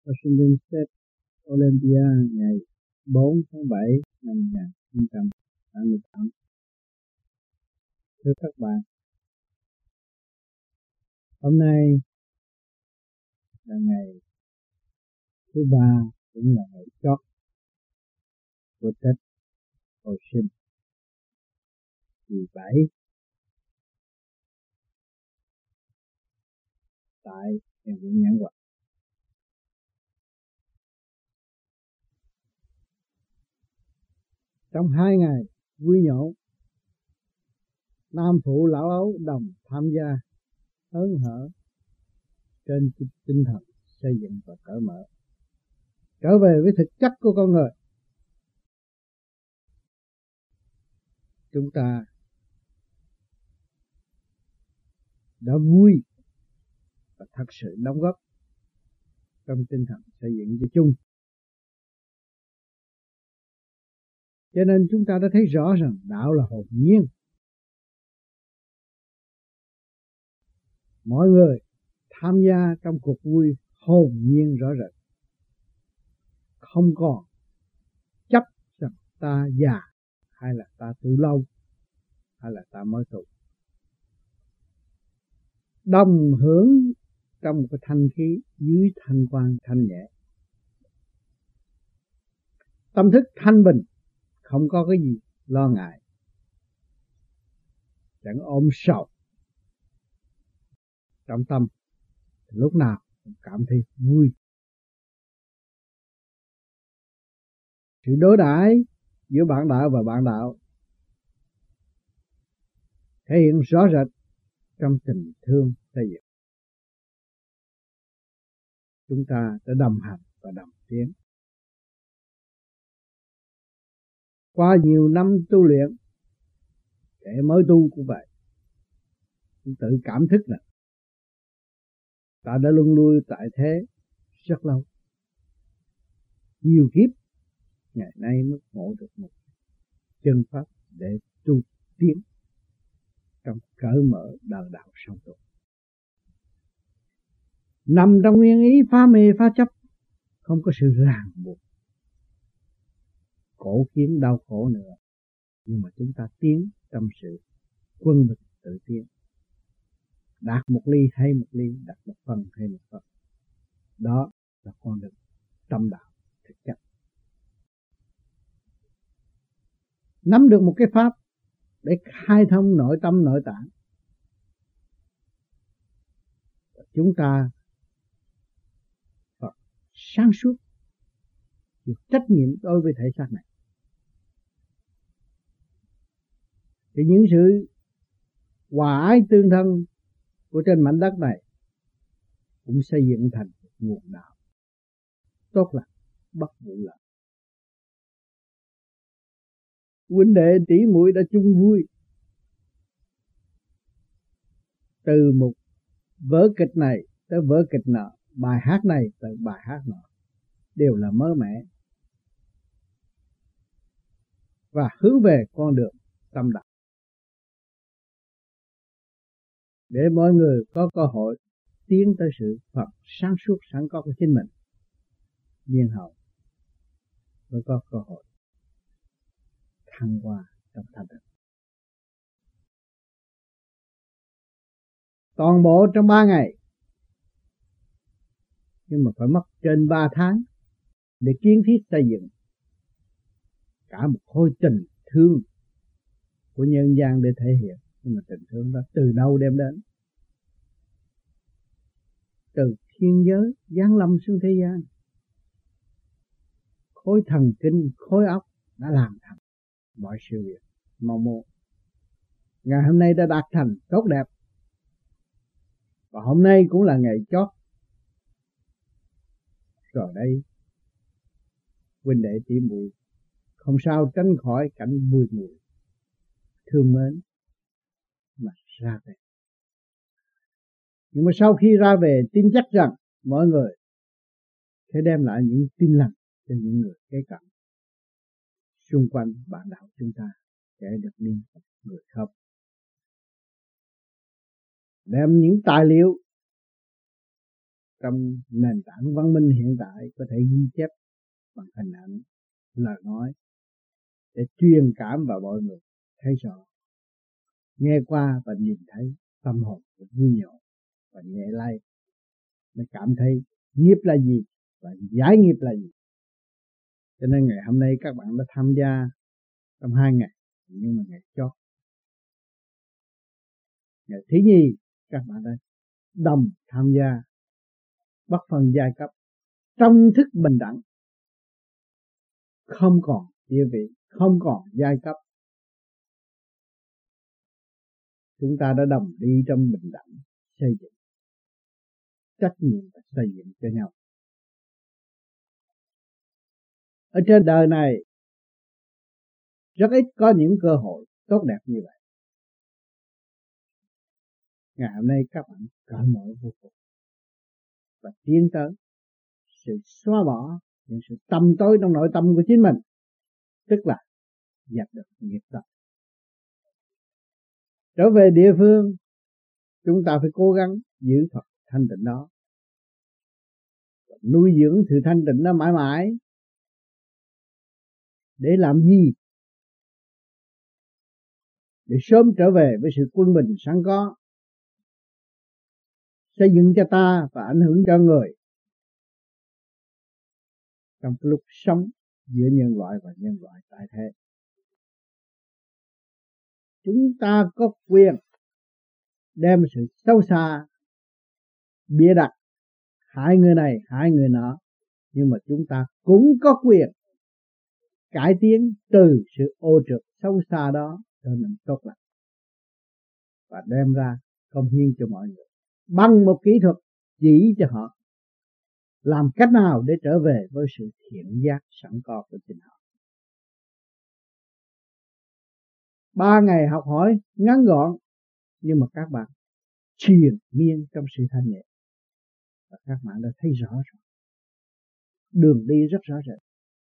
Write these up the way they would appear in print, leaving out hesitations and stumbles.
Washington State Olympia ngày 4 tháng 7 năm 1988. Thưa các bạn, hôm nay là ngày thứ ba, cũng là ngày chót của Tết Hồi Sinh kỳ 7 tại Thiền viện Nhãn Hoặc. Trong 2 ngày vui nhộn, nam phụ lão ấu đồng tham gia hớn hở trên tinh thần xây dựng và cởi mở, trở về với thực chất của con người. Chúng ta đã vui và thật sự đóng góp trong tinh thần xây dựng cho chung. Cho nên chúng ta đã thấy rõ rằng đạo là hồn nhiên. Mọi người tham gia trong cuộc vui hồn nhiên rõ rệt, không còn chấp rằng ta già hay là ta tu lâu hay là ta mới tu. Đồng hưởng trong một cái thanh khí dưới thanh quan thanh nhẹ. Tâm thức thanh bình, không có cái gì lo ngại, chẳng ôm sầu trong tâm, lúc nào cũng cảm thấy vui. Sự đối đãi giữa bạn đạo và bạn đạo thể hiện rõ rệt trong tình thương xây dựng. Chúng ta đã đồng hành và đồng tiến. Qua nhiều năm tu luyện, kẻ mới tu cũng vậy, cũng tự cảm thức là ta đã luân lui tại thế rất lâu, nhiều kiếp, ngày nay mới ngộ được một chân pháp để tu tiến trong cởi mở đời đạo song tu. Nằm trong nguyên ý phá mê phá chấp, không có sự ràng buộc, khổ kiến đau khổ nữa, nhưng mà chúng ta tiến trong sự quân bình tự tiến, đạt một ly hay một ly, đạt một phần hay một phần. Đó là con đường tâm đạo thực chất. Nắm được một cái pháp để khai thông nội tâm nội tạng, chúng ta phải sáng suốt, chịu trách nhiệm đối với thể xác này. Thì những sự hòa ái tương thân của trên mảnh đất này cũng xây dựng thành nguồn đạo tốt lành, bất vụ lợi. Huynh đệ tỷ muội đã chung vui, từ một vở kịch này tới vở kịch nọ, bài hát này tới bài hát nọ, đều là mới mẻ và hướng về con đường tâm đạo, để mọi người có cơ hội tiến tới sự Phật sáng suốt sẵn có của chính mình, nhiên hậu mới có cơ hội thăng hoa trong thanh tịnh. Toàn bộ trong 3 ngày, nhưng mà phải mất trên 3 tháng để kiến thiết xây dựng cả một khối tình thương của nhân gian để thể hiện. Nhưng mà tình thương đó từ đâu đem đến? Từ thiên giới giáng lâm xuống thế gian, khối thần kinh, khối óc đã làm thành mọi sự việc mong muốn. Ngày hôm nay đã đạt thành tốt đẹp, và hôm nay cũng là ngày chót. Rồi đây, huynh đệ tỷ muội không sao tránh khỏi cảnh vui mùi thương mến mà ra về. Nhưng mà sau khi ra về, tin chắc rằng mọi người sẽ đem lại những tin lành cho những người kế cận xung quanh bạn đạo chúng ta, sẽ được niềm người khóc. Đem những tài liệu trong nền tảng văn minh hiện tại có thể ghi chép bằng hình ảnh, lời nói để truyền cảm vào mọi người thấy rõ, nghe qua và nhìn thấy tâm hồn vui nhộn và nhẹ lay, mới cảm thấy nghiệp là gì và giải nghiệp là gì. Cho nên ngày hôm nay các bạn đã tham gia trong 2 ngày, nhưng mà ngày chót, ngày thứ nhì các bạn đã đồng tham gia bất phân giai cấp trong thức bình đẳng, không còn địa vị, không còn giai cấp. Chúng ta đã đồng đi trong bình đẳng, xây dựng trách nhiệm và xây dựng cho nhau. Ở trên đời này rất ít có những cơ hội tốt đẹp như vậy. Ngày hôm nay các bạn cởi mở vô cùng và tiến tới sự xóa bỏ những sự tăm tối trong nội tâm của chính mình, tức là dẹp được nghiệp tập. Trở về địa phương, chúng ta phải cố gắng giữ Phật thanh tịnh đó, nuôi dưỡng sự thanh tịnh đó mãi mãi. Để làm gì? Để sớm trở về với sự quân bình sẵn có, xây dựng cho ta và ảnh hưởng cho người trong lúc sống giữa nhân loại và nhân loại tại thế. Chúng ta có quyền đem sự xấu xa, bịa đặt, hại người này, hại người nọ, nhưng mà chúng ta cũng có quyền cải tiến từ sự ô trượt xấu xa đó trở nên tốt lành và đem ra công hiến cho mọi người bằng một kỹ thuật chỉ cho họ làm cách nào để trở về với sự thiện giác sẵn có của chính họ. 3 ngày học hỏi ngắn gọn, nhưng mà các bạn triền miên trong sự thanh nhẹ và các bạn đã thấy rõ rồi, đường đi rất rõ rệt.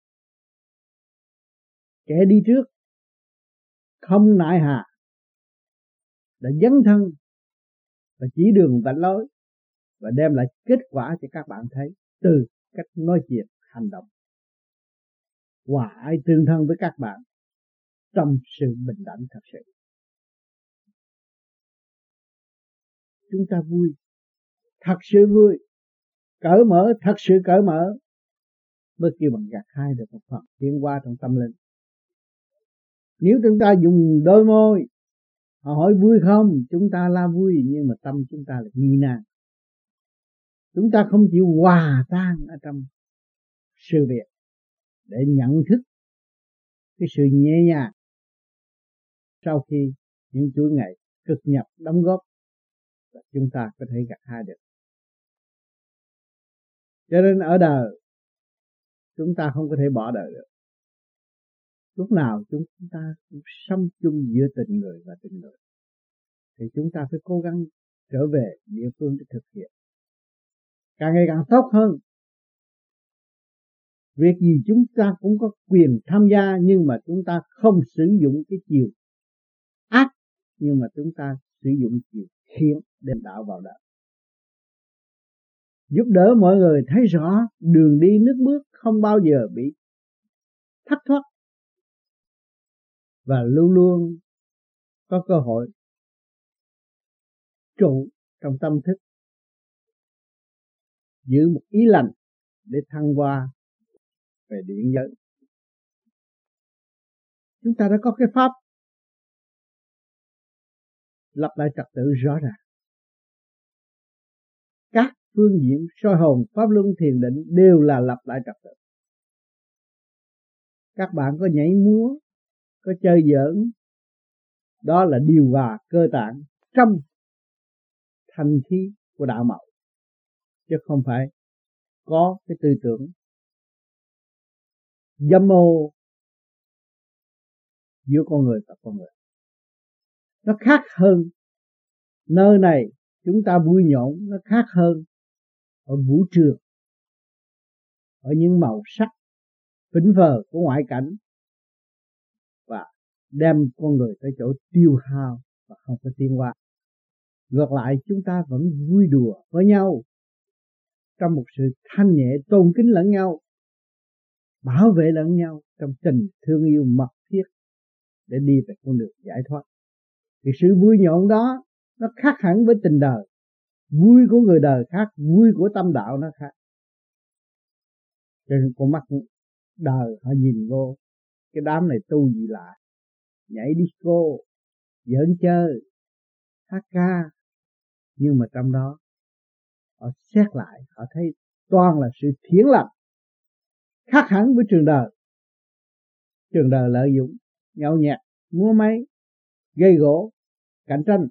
Kẻ đi trước không nại hà đã dấn thân và chỉ đường vạch lối và đem lại kết quả cho các bạn thấy từ cách nói chuyện, hành động, hòa ái tương thân với các bạn trong sự bình đẳng thật sự. Chúng ta vui, thật sự vui, cởi mở, thật sự cởi mở, mới kêu bằng gặt hái được một phần tiến hóa trong tâm linh. Nếu chúng ta dùng đôi môi, họ hỏi vui không, chúng ta la vui, nhưng mà tâm chúng ta là nghi nan. Chúng ta không chịu hòa tan ở trong sự việc để nhận thức cái sự nhẹ nhàng sau khi những chuỗi ngày cực nhập đóng góp, và chúng ta có thể gặt hái được. Cho nên ở đời chúng ta không có thể bỏ đời được. Lúc nào chúng ta cũng sống chung giữa tình người và tình người, thì chúng ta phải cố gắng trở về địa phương để thực hiện càng ngày càng tốt hơn. Việc gì chúng ta cũng có quyền tham gia, nhưng mà chúng ta không sử dụng cái chiều ác, nhưng mà chúng ta sử dụng chiều thiện để đạo vào đạo, giúp đỡ mọi người thấy rõ đường đi nước bước, không bao giờ bị thất thoát và luôn luôn có cơ hội trụ trong tâm thức, giữ một ý lành để thăng hoa về điện giới. Chúng ta đã có cái pháp lập lại trật tự rõ ràng. Các phương diện soi hồn, pháp luân, thiền định đều là lập lại trật tự. Các bạn có nhảy múa, có chơi giỡn, đó là điều hòa cơ tạng trong thanh khí của đạo mẫu, chứ không phải có cái tư tưởng dâm ô giữa con người và con người. Nó khác hơn nơi này chúng ta vui nhộn, nó khác hơn ở vũ trường, ở những màu sắc phỉnh phờ của ngoại cảnh, và đem con người tới chỗ tiêu hao và không có tiến hóa. Ngược lại chúng ta vẫn vui đùa với nhau, trong một sự thanh nhẹ tôn kính lẫn nhau, bảo vệ lẫn nhau trong tình thương yêu mật thiết để đi về con đường giải thoát. Thì sự vui nhộn đó nó khác hẳn với tình đời. Vui của người đời khác, vui của tâm đạo nó khác. Cho nên con mắt đời họ nhìn vô cái đám này tu gì lạ, nhảy disco, giỡn chơi, hát ca, nhưng mà trong đó họ xét lại, họ thấy toàn là sự thiện lành, khác hẳn với trường đời. Trường đời lợi dụng, nhậu nhẹt, múa máy, gây gỗ, cạnh tranh,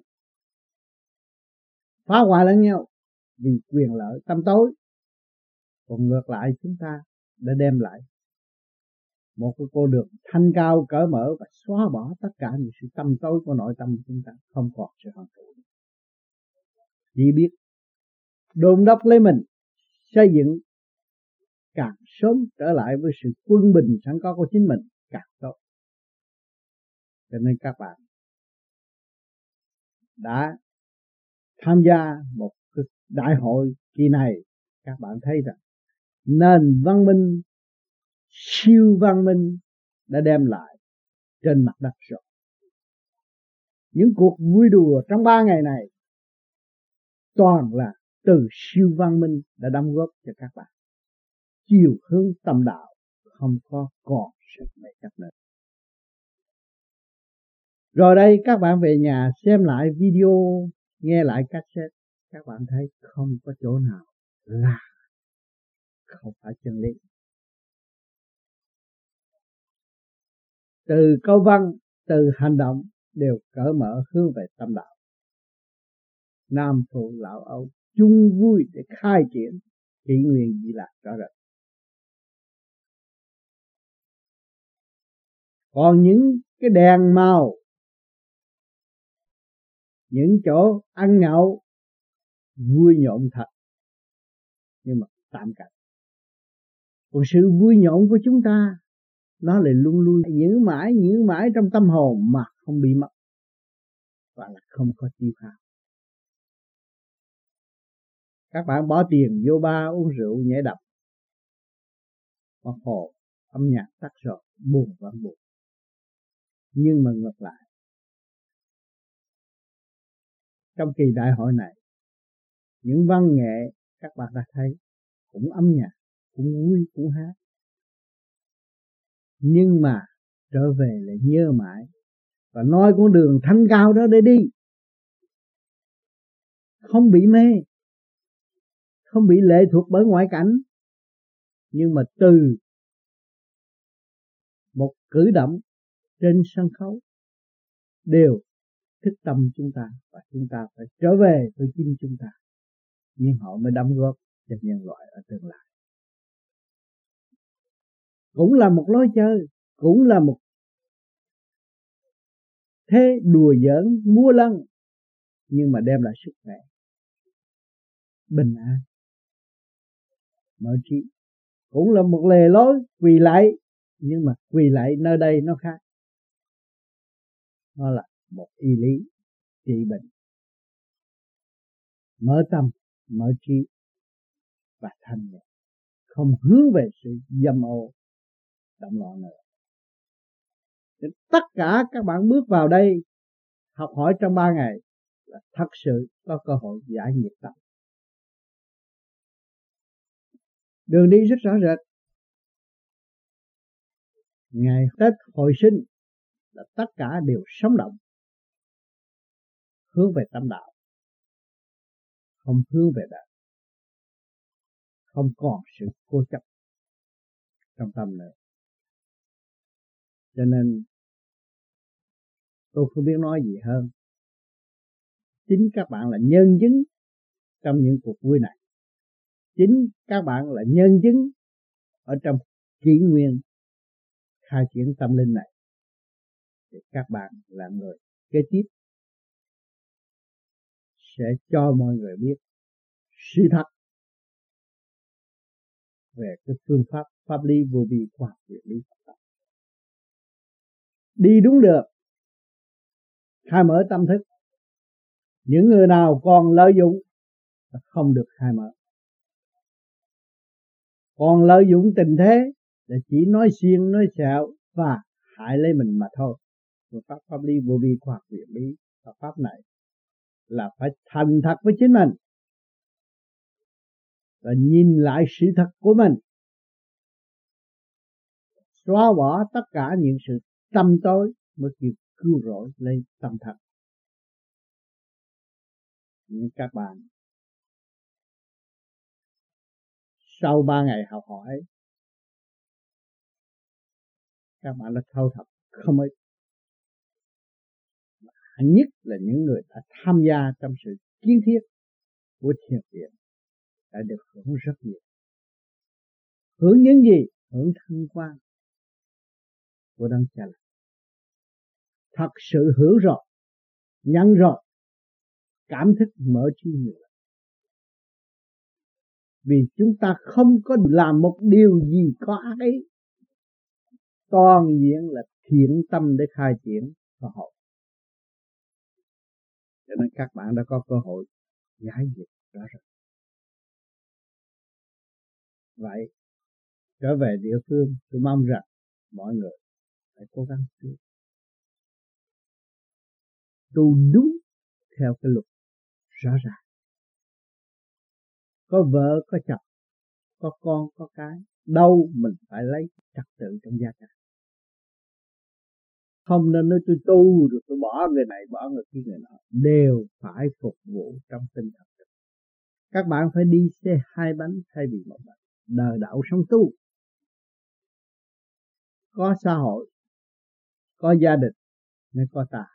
phá hoại lẫn nhau vì quyền lợi tăm tối. Còn ngược lại chúng ta đã đem lại một cái con đường thanh cao cởi mở và xóa bỏ tất cả những sự tăm tối của nội tâm của chúng ta, không còn sự hận thù. Chỉ biết đôn đốc lấy mình, xây dựng càng sớm trở lại với sự quân bình sẵn có của chính mình càng tốt. Cho nên các bạn đã tham gia một cái đại hội kỳ này, các bạn thấy rằng nền văn minh, siêu văn minh đã đem lại trên mặt đất rồi. Những cuộc vui đùa trong 3 ngày này toàn là từ siêu văn minh đã đóng góp cho các bạn. Chiều hướng tâm đạo không có còn sự mê chấp nữa. Rồi đây các bạn về nhà xem lại video, nghe lại cassette, các bạn thấy không có chỗ nào là không phải chân lý. Từ câu văn, từ hành động đều cởi mở hướng về tâm đạo. Nam phụ lão Âu chung vui để khai triển kỷ nguyên Di Lạc rõ rệt. Còn những cái đèn màu, những chỗ ăn nhậu vui nhộn thật, nhưng mà tạm cảnh. Còn sự vui nhộn của chúng ta nó lại luôn luôn giữ mãi trong tâm hồn mà không bị mất, và là không có tiêu hao. Các bạn bỏ tiền vô bar uống rượu nhảy đập, hoặc hồ âm nhạc tắt rồi, buồn vẫn buồn. Nhưng mà ngược lại, trong kỳ đại hội này, những văn nghệ các bạn đã thấy cũng âm nhạc, cũng vui, cũng hát, nhưng mà trở về lại nhớ mãi và nói con đường thanh cao đó để đi, không bị mê, không bị lệ thuộc bởi ngoại cảnh, nhưng mà từ một cử động trên sân khấu đều thức tâm chúng ta, và chúng ta phải trở về với chính chúng ta, nhưng họ mới đóng góp cho nhân loại ở tương lai. Cũng là một lối chơi, cũng là một thế đùa giỡn múa lân, nhưng mà đem lại sức khỏe, bình an, mở trí. Cũng là một lề lối quỳ lạy, nhưng mà quỳ lạy nơi đây nó khác. Nó là một y lý trị bệnh, mở tâm, mở trí và thanh nhẹ, không hướng về sự dâm ô động loạn nữa. Nên tất cả các bạn bước vào đây học hỏi trong 3 ngày là thật sự có cơ hội giải nghiệp tâm. Đường đi rất rõ rệt. Ngày Tết hồi sinh là tất cả đều sống động, hướng về tâm đạo, không hướng về đạo, không còn sự cố chấp trong tâm nữa. Cho nên tôi không biết nói gì hơn. Chính các bạn là nhân chứng trong những cuộc vui này. Chính các bạn là nhân chứng ở trong kỷ nguyên khai triển tâm linh này. Thì các bạn là người kế tiếp sẽ cho mọi người biết sự thật về cái phương pháp pháp lý vô vi khoa học nguyên lý. Đi đúng được, khai mở tâm thức. Những người nào còn lợi dụng không được khai mở. Còn lợi dụng tình thế là chỉ nói xiên nói xạo và hại lấy mình mà thôi. Phương pháp pháp lý vô vi khoa học viện lý pháp này là phải thành thật với chính mình và nhìn lại sự thật của mình, xóa bỏ tất cả những sự tâm tối mới kêu cứu rỗi lên tâm thật. Nhưng các bạn sau 3 ngày học hỏi, các bạn đã thâu thập không ít. Nhất là những người đã tham gia trong sự kiến thiết của thiền viện đã được hưởng rất nhiều. Hưởng những gì? Hưởng thanh quan của Đấng Cha Lành. Thật sự hưởng rồi, nhận rồi, cảm thức mở trí nhiều. Vì chúng ta không có làm một điều gì có ác ý, toàn diện là thiện tâm để khai triển và học. Cho nên các bạn đã có cơ hội giải quyết rõ ràng. Vậy trở về địa phương, tôi mong rằng mọi người phải cố gắng tu đúng theo cái luật rõ ràng. Có vợ, có chồng, có con, có cái, đâu mình phải lấy trật tự trong gia đình. Không nên nói tôi tu rồi tôi bỏ người này, bỏ người kia người nọ. Đều phải phục vụ trong tinh thần. Các bạn phải đi xe 2 bánh thay vì 1 bánh. Đời đạo sống tu. Có xã hội, có gia đình, nên có ta.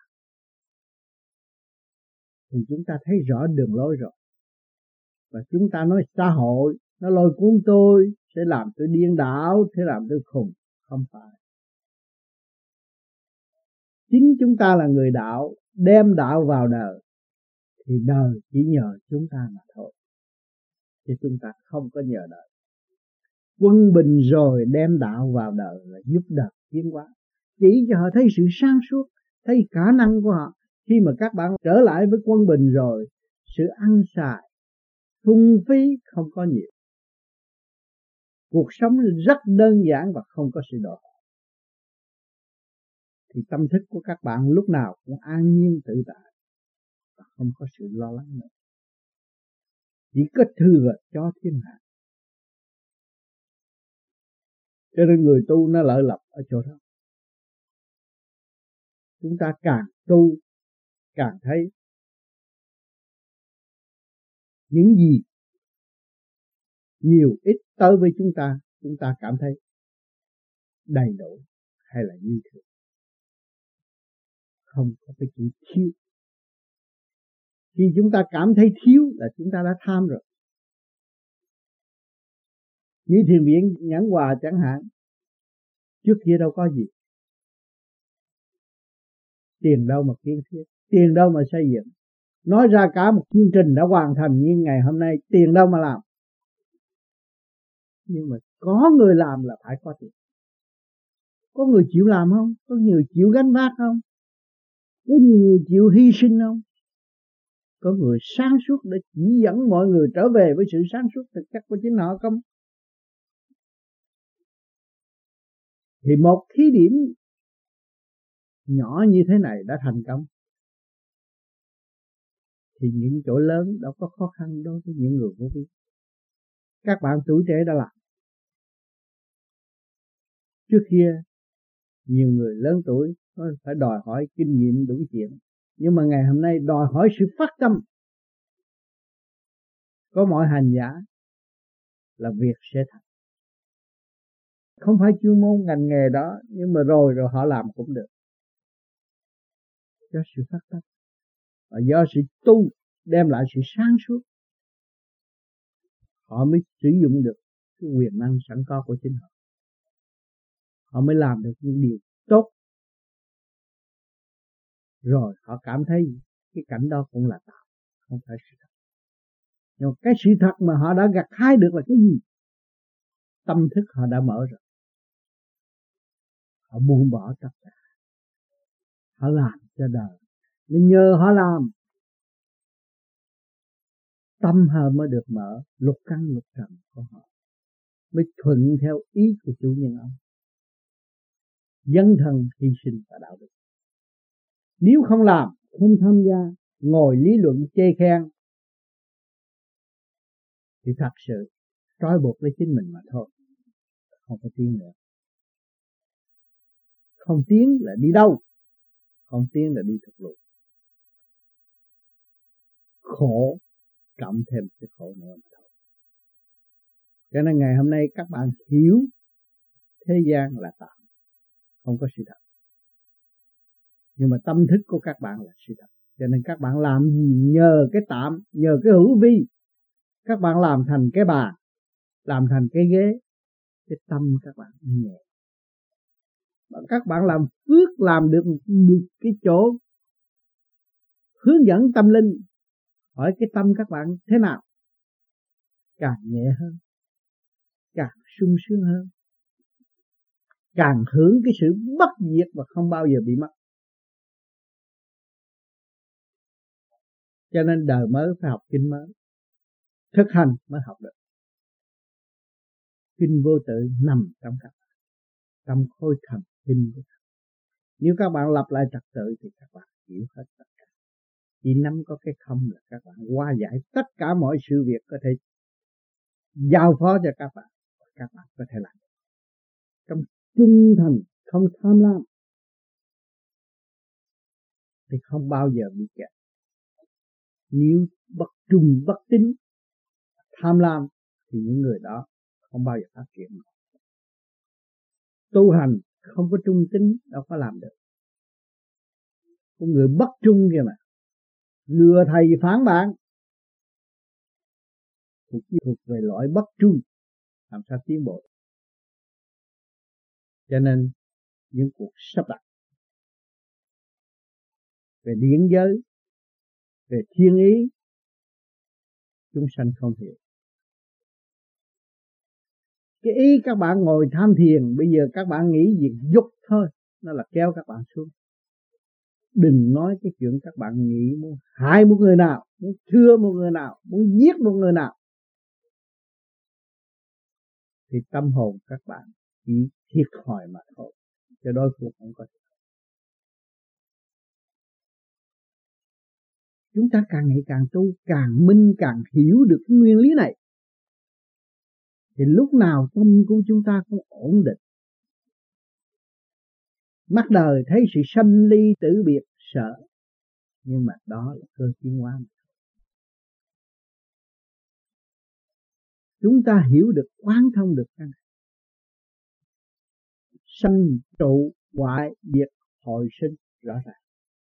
Thì chúng ta thấy rõ đường lối rồi. Và chúng ta nói xã hội, nó lôi cuốn tôi, sẽ làm tôi điên đảo, sẽ làm tôi khùng. Không phải. Chính chúng ta là người đạo, đem đạo vào đời, thì đời chỉ nhờ chúng ta mà thôi. Chứ chúng ta không có nhờ đời. Quân bình rồi đem đạo vào đời là giúp đời tiến hóa. Chỉ cho họ thấy sự sáng suốt, thấy khả năng của họ. Khi mà các bạn trở lại với quân bình rồi, sự ăn xài, phung phí không có nhiều. Cuộc sống rất đơn giản và không có sự đòi hỏi. Thì tâm thức của các bạn lúc nào cũng an nhiên tự tại và không có sự lo lắng nữa. Chỉ có thừa cho thiên hạ. Cho nên người tu nó lợi lộc ở chỗ đó. Chúng ta càng tu càng thấy những gì nhiều ít tới với chúng ta cảm thấy đầy đủ hay là như thường. Không có cái chữ thiếu. Khi chúng ta cảm thấy thiếu là chúng ta đã tham rồi. Như thiền viện Nhẫn Hòa chẳng hạn, trước kia đâu có gì. Tiền đâu mà kiến thiết, tiền đâu mà xây dựng. Nói ra cả một chương trình đã hoàn thành nhưng ngày hôm nay tiền đâu mà làm. Nhưng mà có người làm là phải có tiền. Có người chịu làm không? Có người chịu gánh vác không? Có người chịu hy sinh không? Có người sáng suốt để chỉ dẫn mọi người trở về với sự sáng suốt thực chất của chính họ không? Thì một thí điểm nhỏ như thế này đã thành công. Thì những chỗ lớn đâu có khó khăn đối với những người vô vi. Các bạn tuổi trẻ đã làm. Trước kia nhiều người lớn tuổi phải đòi hỏi kinh nghiệm đủ chuyện. Nhưng mà ngày hôm nay đòi hỏi sự phát tâm. Có mọi hành giả là việc sẽ thành. Không phải chuyên môn ngành nghề đó, nhưng mà rồi họ làm cũng được. Do sự phát tâm. Và do sự tu đem lại sự sáng suốt, họ mới sử dụng được cái quyền năng sẵn có của chính họ. Họ mới làm được những điều tốt. Rồi họ cảm thấy cái cảnh đó cũng là tạo, không phải sự thật. Nhưng cái sự thật mà họ đã gặt hái được là cái gì? Tâm thức họ đã mở rồi. Họ buông bỏ tất cả. Họ làm cho đời. Nên nhờ họ làm, tâm họ mới được mở, lục căn lục trần của họ mới thuận theo ý của chủ nhân ông. Dấn thân hy sinh và đạo đức. Nếu không làm, không tham gia, ngồi lý luận chê khen thì thật sự trói buộc lấy chính mình mà thôi, không có tiến nữa. Không tiến là đi đâu? Không tiến là đi thục lùi. Khổ cộng thêm cái khổ nữa mà thôi. Cho nên ngày hôm nay các bạn hiểu thế gian là tạm, không có sự thật. Nhưng mà tâm thức của các bạn là sự thật. Cho nên các bạn làm gì nhờ cái tạm, nhờ cái hữu vi, các bạn làm thành cái bàn, làm thành cái ghế, cái tâm các bạn nhẹ. Các bạn làm phước, làm được cái chỗ hướng dẫn tâm linh, hỏi cái tâm các bạn thế nào, càng nhẹ hơn, càng sung sướng hơn, càng hưởng cái sự bất diệt và không bao giờ bị mất. Cho nên đời mới phải học kinh mới, thực hành mới học được. Kinh vô tự nằm trong các bạn, trong khối thần kinh của các bạn. Nếu các bạn lập lại trật tự thì các bạn hiểu hết tất cả. Chỉ nắm có cái không là các bạn hóa giải tất cả mọi sự việc có thể giao phó cho các bạn. Các bạn có thể làm trong trung thành, không tham lam thì không bao giờ bị kẹt. Nếu bất trung bất tín, tham lam thì những người đó không bao giờ phát triển. Tu hành không có trung tín đâu có làm được. Có người bất trung kìa mà, lừa thầy phản bạn, thuộc về loại bất trung, làm sao tiến bộ. Cho nên những cuộc sắp đặt về điển giới, về thiên ý, chúng sanh không hiểu. Cái ý các bạn ngồi tham thiền, bây giờ các bạn nghĩ việc dục thôi, nó là kéo các bạn xuống. Đừng nói cái chuyện các bạn nghĩ muốn hại một người nào, muốn thưa một người nào, muốn giết một người nào, thì tâm hồn các bạn chỉ thiệt thòi mà thôi, cho đối phương không có. Chúng ta càng ngày càng tu, càng minh, càng hiểu được cái nguyên lý này, thì lúc nào tâm của chúng ta cũng ổn định. Mắt đời thấy sự sanh ly tử biệt sợ, nhưng mà đó là cơ tiến hóa. Chúng ta hiểu được, quán thông được cái này. Sanh trụ hoại diệt hồi sinh rõ ràng.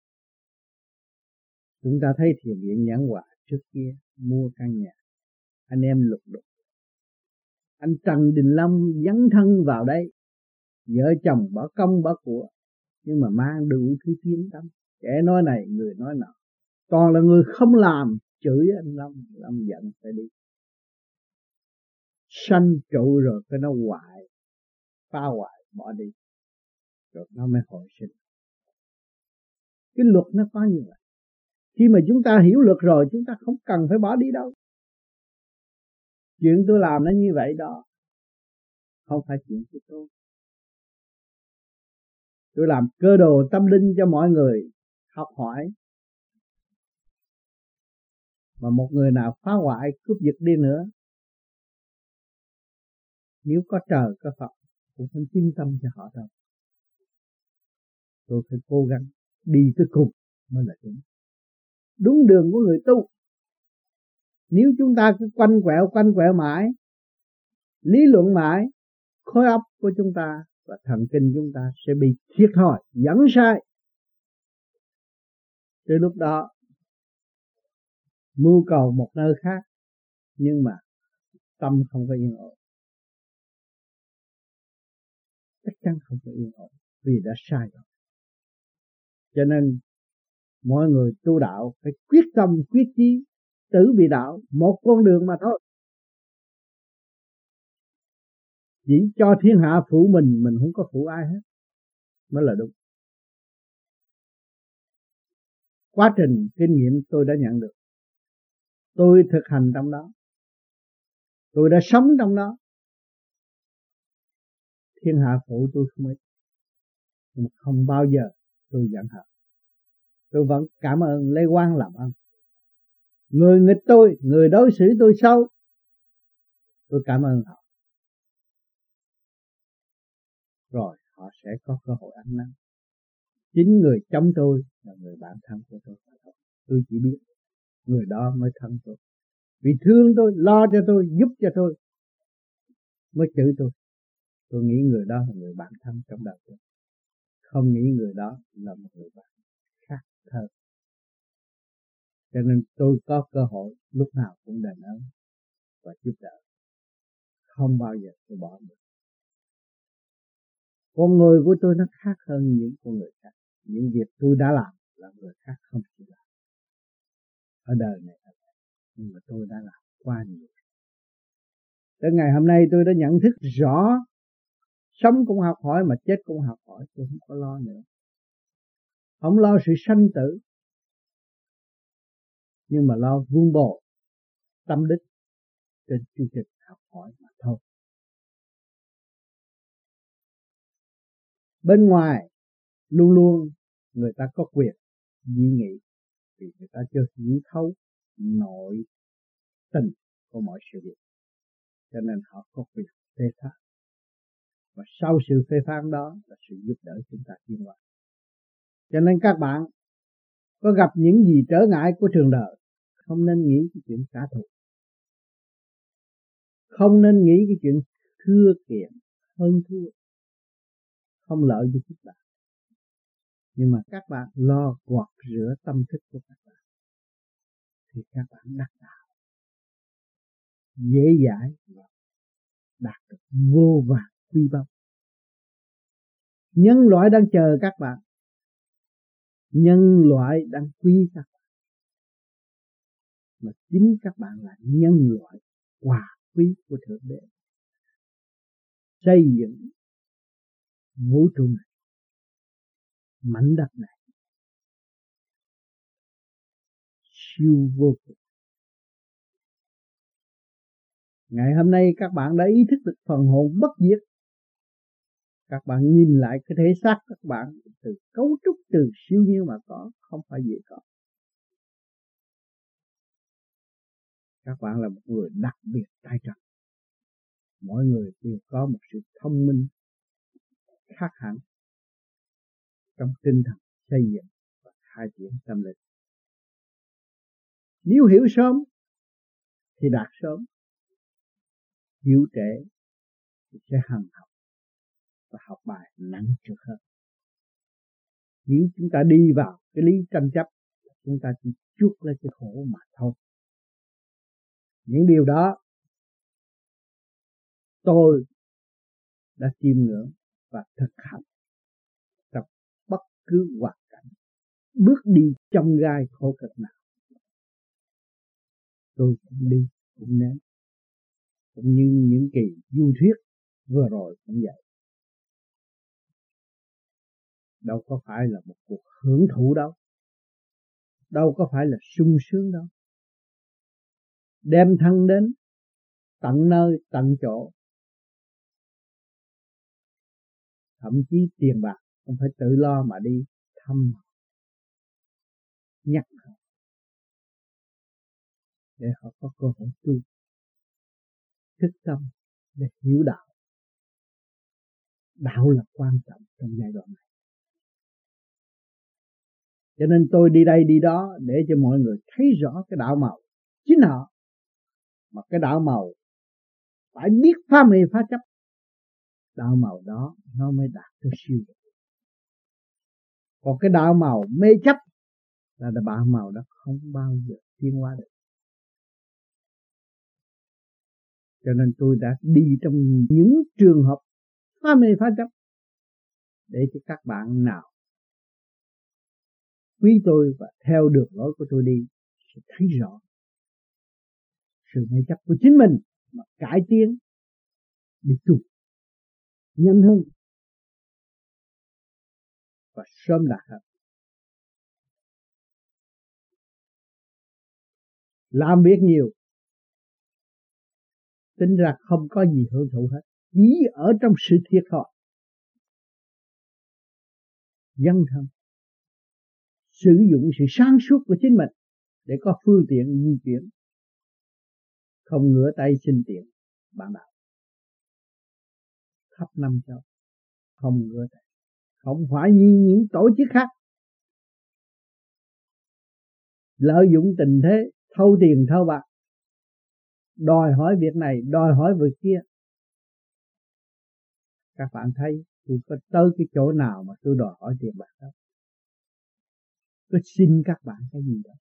Chúng ta thấy thiền viện Nhãn Hòa trước kia mua căn nhà, anh em lục đục. Anh Trần Đình Long dấn thân vào đây, vợ chồng bỏ công bỏ của, nhưng mà mang đủ thứ tiếng tâm. Kẻ nói này, người nói nọ, toàn là người không làm, chửi anh Long giận phải đi. Sanh trụ rồi cái nó hoại, phá hoại, bỏ đi, rồi nó mới hồi sinh. Cái luật nó có như vậy. Khi mà chúng ta hiểu luật rồi, chúng ta không cần phải bỏ đi đâu. Chuyện tôi làm nó như vậy đó, không phải chuyện của tôi. Tôi làm cơ đồ tâm linh cho mọi người học hỏi. Mà một người nào phá hoại, cướp giật đi nữa, nếu có trời có Phật cũng không tin tâm cho họ đâu. Tôi phải cố gắng đi tới cùng mới là đúng đường của người tu. Nếu chúng ta cứ quanh quẹo mãi, lý luận mãi, khối óc của chúng ta và thần kinh chúng ta sẽ bị thiệt thòi, dẫn sai. Từ lúc đó mưu cầu một nơi khác, nhưng mà tâm không có yên ổn, chắc chắn không có yên ổn, vì đã sai rồi. Cho nên mọi người tu đạo phải quyết tâm quyết chí, tử bị đạo, một con đường mà thôi. Chỉ cho thiên hạ phụ mình không có phụ ai hết mới là đúng. Quá trình kinh nghiệm tôi đã nhận được, tôi thực hành trong đó, tôi đã sống trong đó, thiên hạ phụ tôi không ít, nhưng không bao giờ tôi giận hờn. Tôi vẫn cảm ơn lấy oán làm ơn. Người nghịch tôi, người đối xử tôi xấu, tôi cảm ơn họ. Rồi họ sẽ có cơ hội ăn năn. Chính người chống tôi là người bạn thân của tôi. Tôi chỉ biết người đó mới thân tôi. Vì thương tôi, lo cho tôi, giúp cho tôi, mới chửi tôi. Tôi nghĩ người đó là người bạn thân trong đời tôi. Không nghĩ người đó là một người bạn khác thơ. Cho nên tôi có cơ hội lúc nào cũng đền ơn và giúp đỡ. Không bao giờ tôi bỏ được. Con người của tôi nó khác hơn những con người khác. Những việc tôi đã làm là người khác không chịu làm. Ở đời này, nhưng mà tôi đã làm qua nhiều. Tới ngày hôm nay tôi đã nhận thức rõ, sống cũng học hỏi mà chết cũng học hỏi. Tôi không có lo nữa. Không lo sự sanh tử, nhưng mà lo vun bồi tâm đức trên chương trình học hỏi mà thôi. Bên ngoài luôn luôn người ta có quyền dị nghị, vì người ta chưa hiểu thấu nội tình của mọi sự việc, cho nên họ có quyền phê phán. Và sau sự phê phán đó là sự giúp đỡ chúng ta tiến hóa. Cho nên các bạn có gặp những gì trở ngại của trường đời, không nên nghĩ cái chuyện trả thù, không nên nghĩ cái chuyện thưa kiện hơn thua, không lợi cho các bạn. Nhưng mà các bạn lo gọt rửa tâm thức của các bạn thì các bạn đắc đạo, dễ dãi và đạt được vô vàn quy báu. Nhân loại đang chờ các bạn, nhân loại đang quý các bạn, mà chính các bạn là nhân loại quà quý của Thượng Đế, xây dựng vũ trụ này, mảnh đất này siêu vô cùng. Ngày hôm nay các bạn đã ý thức được phần hồn bất diệt. Các bạn nhìn lại cái thể xác các bạn, từ cấu trúc từ siêu nhiên mà có, không phải dễ có. Các bạn là một người đặc biệt tại trần. Mỗi người đều có một sự thông minh khác hẳn trong tinh thần xây dựng và khai triển tâm linh. Nếu hiểu sớm thì đạt sớm, hiểu trễ thì sẽ hằng học và học bài nặng trược hơn. Nếu chúng ta đi vào cái lý tranh chấp, chúng ta chỉ chuốc lấy cái khổ mà thôi. Những điều đó tôi đã chiêm ngưỡng và thực hành trong bất cứ hoàn cảnh, bước đi trong gai khổ cực nào. Tôi cũng đi, cũng nếm, cũng như những kỳ du thuyết vừa rồi cũng vậy. Đâu có phải là một cuộc hưởng thụ đâu, đâu có phải là sung sướng đâu. Đem thân đến tận nơi tận chỗ, thậm chí tiền bạc không phải tự lo mà đi thăm nhắc họ để họ có cơ hội tu thức tâm để hiểu đạo. Đạo là quan trọng trong giai đoạn này. Cho nên tôi đi đây đi đó để cho mọi người thấy rõ cái đạo màu chính họ. Mà cái đạo màu phải biết phá mê phá chấp. Đạo màu đó nó mới đạt tới siêu. Còn cái đạo màu mê chấp là đạo màu đó không bao giờ tiến hóa được. Cho nên tôi đã đi trong những trường hợp phá mê phá chấp để cho các bạn nào quý tôi và theo đường lối của tôi đi sẽ thấy rõ sự mê chấp của chính mình mà cải tiến đi tu nhanh hơn và sớm đạt hơn. Làm việc nhiều tính ra không có gì hưởng thụ hết, chỉ ở trong sự thiệt thòi. dấn thân, sử dụng sự sáng suốt của chính mình để có phương tiện di chuyển, không ngửa tay xin tiền bạn đạo khắp năm châu, không ngửa tay, không phải như những tổ chức khác lợi dụng tình thế thâu tiền thâu bạc, đòi hỏi việc này đòi hỏi việc kia. Các bạn thấy tôi có tới cái chỗ nào mà tôi đòi hỏi tiền bạc đâu, tôi xin các bạn cái gì đó.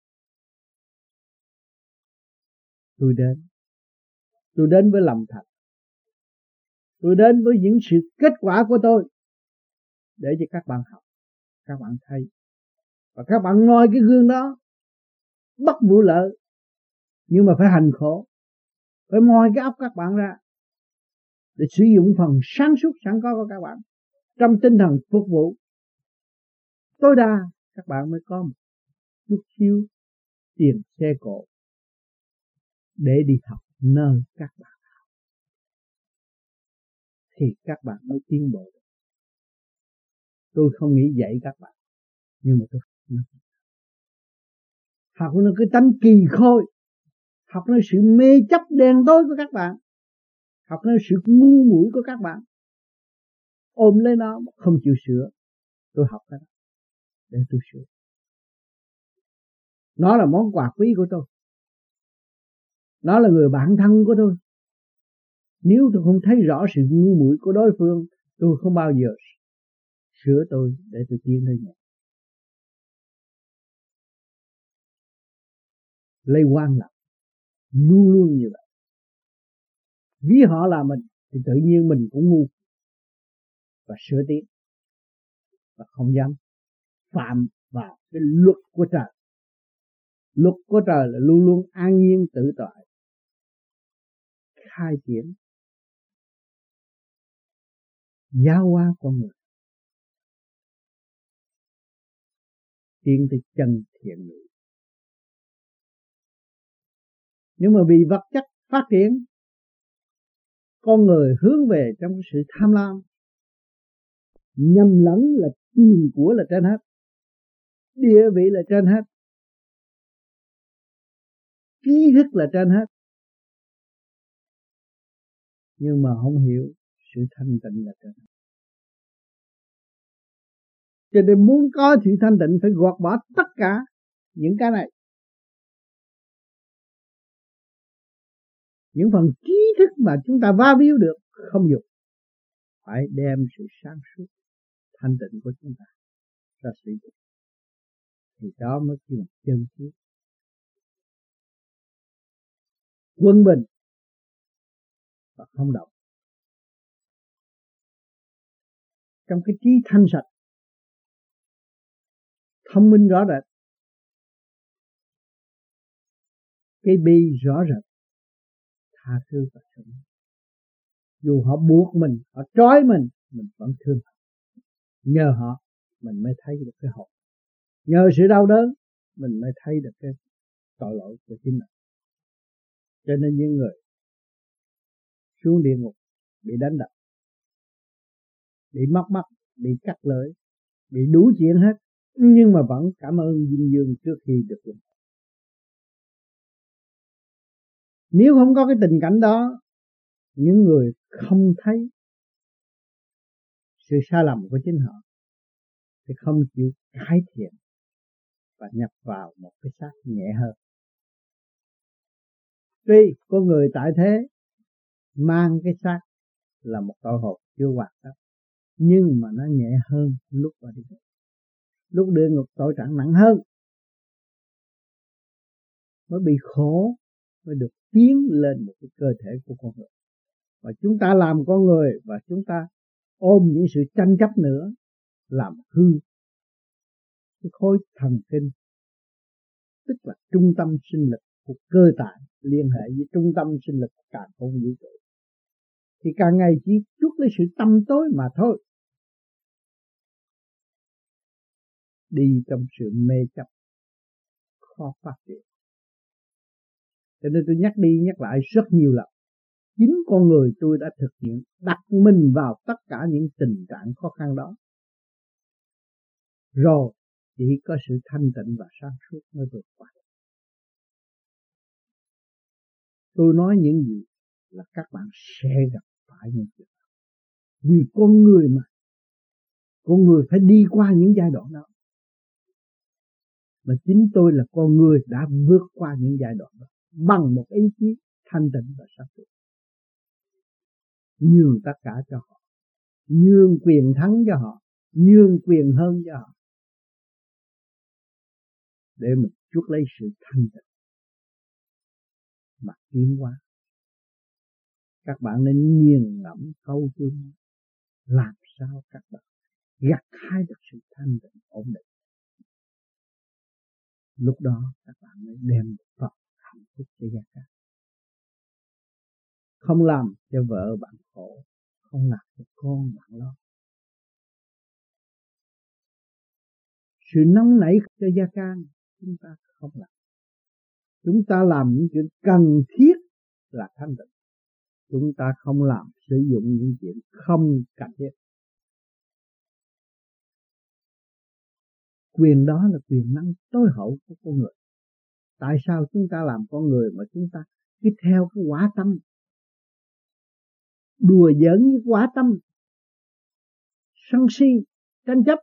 Tôi đến với lòng thật, tôi đến với những sự kết quả của tôi để cho các bạn học, các bạn thấy, và các bạn noi cái gương đó bất vụ lợi, nhưng mà phải hành khổ, phải moi cái óc các bạn ra để sử dụng phần sáng suốt sẵn có của các bạn trong tinh thần phục vụ tối đa. Các bạn mới có một chút xíu tiền xe cộ để đi học nơi các bạn học, thì các bạn mới tiến bộ. Tôi không nghĩ dạy các bạn, nhưng mà tôi học nó cái tánh kỳ khôi, học nó sự mê chấp đen tối của các bạn, học nó sự ngu muội của các bạn, ôm lấy nó không chịu sửa. Tôi học cái đó để tôi sửa. Nó là món quà quý của tôi, nó là người bạn thân của tôi. Nếu tôi không thấy rõ sự ngu muội của đối phương, tôi không bao giờ sửa tôi để tôi tiến lên. Lấy quan lập luôn luôn như vậy. Ví họ là mình thì tự nhiên mình cũng ngu và sửa tiến, và không dám phạm vào cái luật của trời. Luật của trời là luôn luôn an nhiên tự tại, khai triển, giáo hóa con người, tiến tới chân thiện mỹ. Nhưng mà vì vật chất phát triển, con người hướng về trong sự tham lam, nhầm lẫn là tiền của là trên hết, địa vị là trên hết, trí thức là trên hết, nhưng mà không hiểu sự thanh tịnh là trên hết. Cho nên muốn có sự thanh tịnh phải gọt bỏ tất cả những cái này. Những phần trí thức mà chúng ta va víu được không dùng, phải đem sự sáng suốt thanh tịnh của chúng ta ra sử dụng, thì đó mới kêu là chân thiết, quân bình và không động. Trong cái trí thanh sạch, thông minh rõ rệt, cái bi rõ rệt, tha thứ và thương. Dù họ buộc mình, họ trói mình vẫn thương họ. Nhờ họ mình mới thấy được cái hồn, nhờ sự đau đớn mình mới thấy được cái tội lỗi của chính mình. Cho nên những người xuống địa ngục bị đánh đập, bị móc mắt, bị cắt lưỡi, bị đủ chuyện hết, nhưng mà vẫn cảm ơn dinh dương trước khi được luân. Nếu không có cái tình cảnh đó, những người không thấy sự sai lầm của chính họ thì không chịu cải thiện và nhập vào một cái xác nhẹ hơn. Tuy con người tại thế mang cái xác là một tội hồn chưa hoàn tất, nhưng mà nó nhẹ hơn lúc vào địa ngục. Lúc địa ngục tội trạng nặng hơn, mới bị khổ, mới được tiến lên một cái cơ thể của con người. Và chúng ta làm con người và chúng ta ôm những sự tranh chấp nữa, làm hư cái khối thần kinh, tức là trung tâm sinh lực của cơ tạng liên hệ với trung tâm sinh lực của cả không vũ trụ, thì càng ngày chỉ chuốc lấy sự tâm tối mà thôi, đi trong sự mê chấp khó phát triển. Cho nên tôi nhắc đi nhắc lại rất nhiều lần, chính con người tôi đã thực hiện đặt mình vào tất cả những tình trạng khó khăn đó. rồi chỉ có sự thanh tịnh và sáng suốt mới vượt qua. Tôi nói những gì là các bạn sẽ gặp phải những chuyện đó. Vì con người mà, con người phải đi qua những giai đoạn đó. Mà chính tôi là con người đã vượt qua những giai đoạn đó bằng một ý chí thanh tịnh và sáng suốt. Nhường tất cả cho họ, nhường quyền thắng cho họ, nhường quyền hơn cho họ, để mình chuốc lấy sự thanh tịnh mà tiến hóa. Các bạn nên nghiền ngẫm câu tôi nói, làm sao các bạn gặt hái được sự thanh tịnh ổn định. Lúc đó các bạn mới đem được Phật hạnh phúc cho gia can. Không làm cho vợ bạn khổ, không làm cho con bạn lo. Sự nóng nảy cho gia can chúng ta không làm. Chúng ta làm những chuyện cần thiết là thanh tịnh. Chúng ta không làm sử dụng những chuyện không cần thiết. Quyền đó là quyền năng tối hậu của con người. Tại sao chúng ta làm con người mà chúng ta cứ theo cái quả tâm, đùa giỡn với quả tâm, sân si, tranh chấp,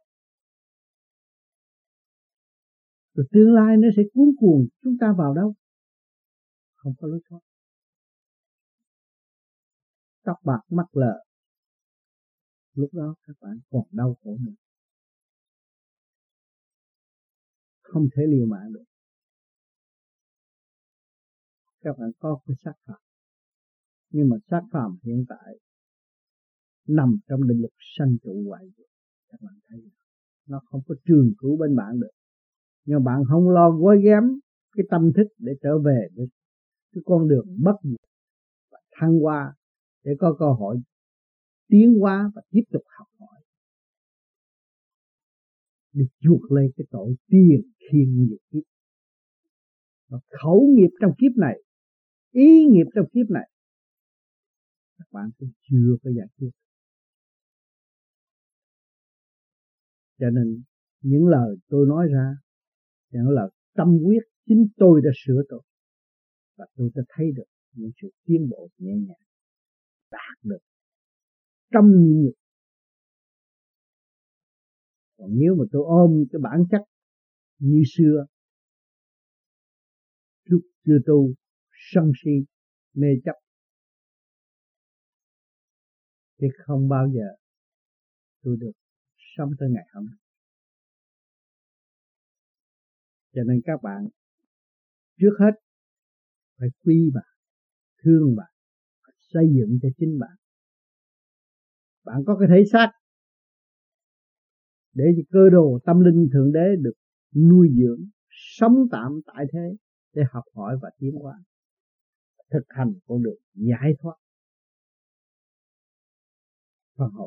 rồi tương lai nó sẽ cuốn cuồng chúng ta vào đâu? Không có lối thoát. Tóc bạc mắt lờ, lúc đó các bạn còn đau khổ nữa, không thể liều mạng được. Các bạn có cái xác phạm, nhưng mà xác phạm hiện tại nằm trong định luật sanh trụ hoại diệt. Các bạn thấy nó không có trường cứu bên bạn được, nhưng bạn không lo gói ghém cái tâm thức để trở về với cái con đường bất diệt và thăng hoa, để có cơ hội tiến hóa và tiếp tục học hỏi để chuộc lấy cái tội tiền khiên nhiều kiếp. Và khẩu nghiệp trong kiếp này, ý nghiệp trong kiếp này, các bạn cũng chưa có giải quyết. Cho nên những lời tôi nói ra, những lời tâm quyết chính tôi đã sửa tôi, và tôi đã thấy được những sự tiến bộ nhẹ nhàng, đạt được trong nhịn. Còn nếu mà tôi ôm cái bản chất như xưa, lúc chưa tu, sân si, mê chấp, thì không bao giờ tôi được sống tới ngày hôm nay. Cho nên các bạn trước hết phải quý bạn, thương bạn, xây dựng cho chính bạn. Bạn có cái thể xác để cơ đồ tâm linh thượng đế được nuôi dưỡng, sống tạm tại thế để học hỏi và tiến hóa, thực hành con đường giải thoát phần hồn.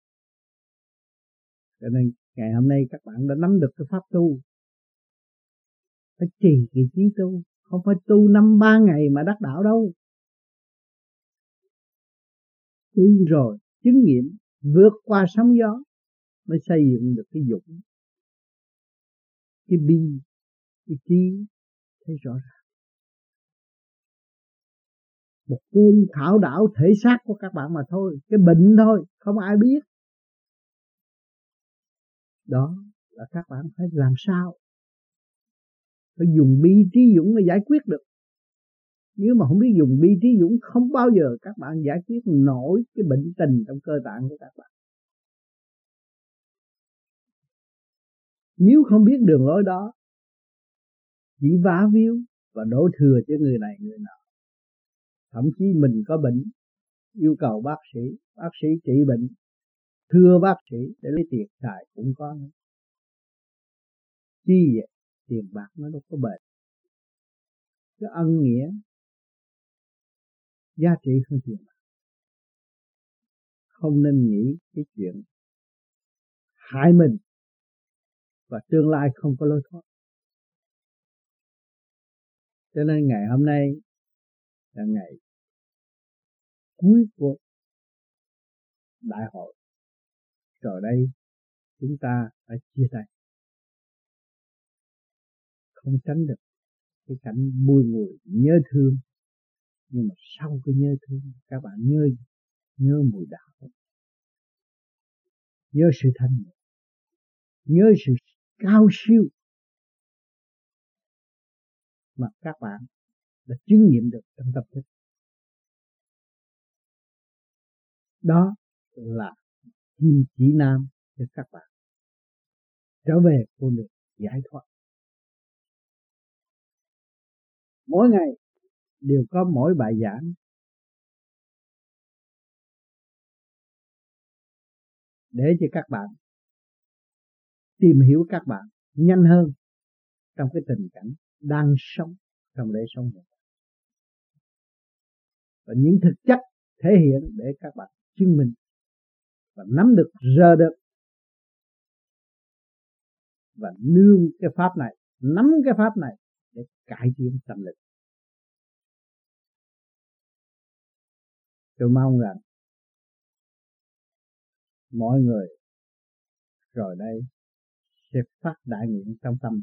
Cho nên ngày hôm nay các bạn đã nắm được cái pháp tu, phải trì kỳ trí tu, không phải tu 5-3 ngày mà đắc đạo đâu. Tu rồi chứng nghiệm, vượt qua sóng gió mới xây dựng được cái dũng, cái bi, cái trí, thấy rõ ràng. Một cơn khảo đảo thể xác của các bạn mà thôi, cái bệnh thôi, không ai biết. Đó là các bạn phải làm sao, phải dùng bi trí dũng để giải quyết được. Nếu mà không biết dùng bi trí dũng, không bao giờ các bạn giải quyết nổi cái bệnh tình trong cơ tạng của các bạn. Nếu không biết đường lối đó, chỉ vá víu và đổ thừa cho người này người nọ. Thậm chí mình có bệnh, yêu cầu bác sĩ trị bệnh, thưa bác sĩ để lấy tiền xài cũng có nữa. Chi vậy? Tiền bạc nó đâu có bền. Cái ân nghĩa giá trị hơn tiền bạc. Không nên nghĩ cái chuyện hại mình và tương lai không có lối thoát. Cho nên ngày hôm nay là ngày cuối của đại hội. Rồi đây chúng ta phải chia tay. không tránh được cái cảnh bùi ngùi nhớ thương. Nhưng mà sau cái nhớ thương các bạn nhớ mùi đạo, nhớ sự thanh nhẹ, nhớ sự cao siêu mà các bạn đã chứng nghiệm được trong tâm thức. Đó là kim chỉ nam cho các bạn trở về con đường giải thoát. Mỗi ngày đều có mỗi bài giảng để cho các bạn tìm hiểu các bạn nhanh hơn trong cái tình cảnh đang sống trong đời sống này. Và những thực chất thể hiện để các bạn chứng minh và nắm được, rờ được và nương cái pháp này, nắm cái pháp này để cải tiến tâm linh. Tôi mong rằng mọi người rồi đây sẽ phát đại nguyện trong tâm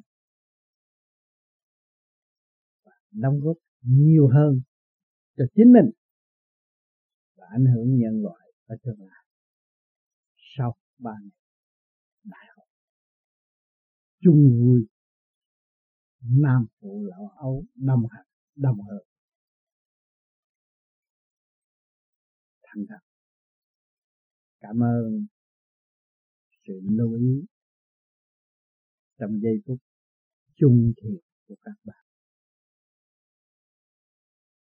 và đóng góp nhiều hơn cho chính mình và ảnh hưởng nhân loại ở tương lai. Sau 3 ngày đại hội chung vui, nam phụ lão ấu đồng hành đồng hợp, thành thật. Cảm ơn sự lưu ý trong giây phút chung thiệt của các bạn.